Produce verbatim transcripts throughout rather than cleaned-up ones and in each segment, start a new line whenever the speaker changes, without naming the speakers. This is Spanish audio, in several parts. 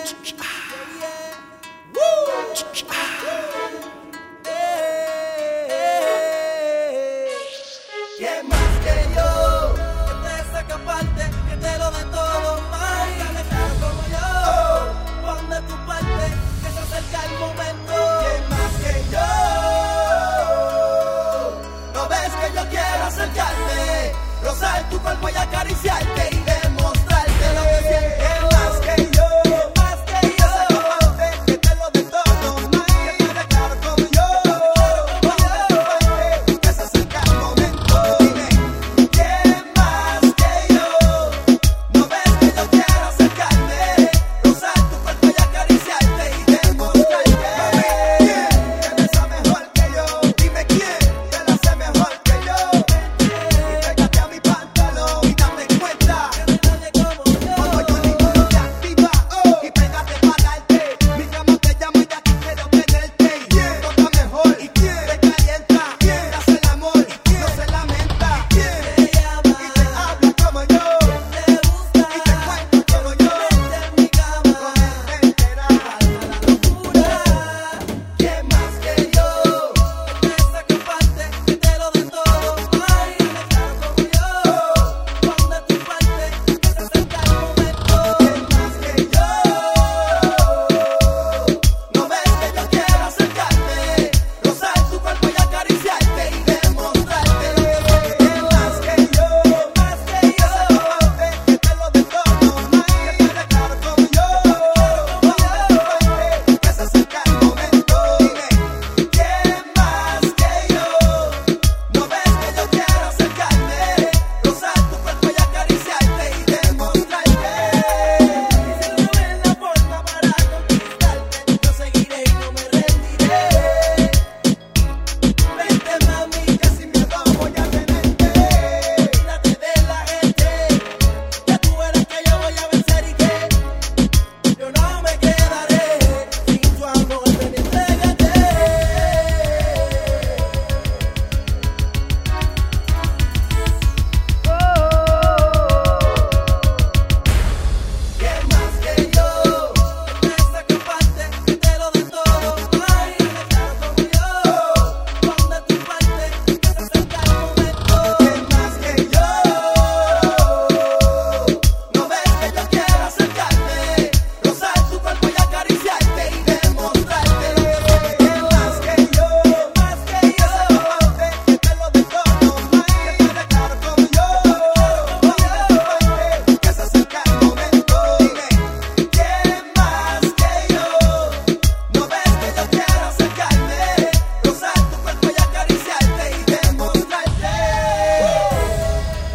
¿Quién más que yo? Que te saca parte, que te lo dé todo, más y dale claro como yo. Pon de tu parte, que se acerca el momento. ¿Quién más que yo? ¿No ves que yo quiero acercarte, rozar tu cuerpo y acariciarte y demostrarte lo que siento? ¿Quién más que yo?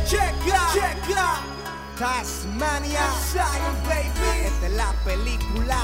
Tasmania, Zion, baby. Esta es la película.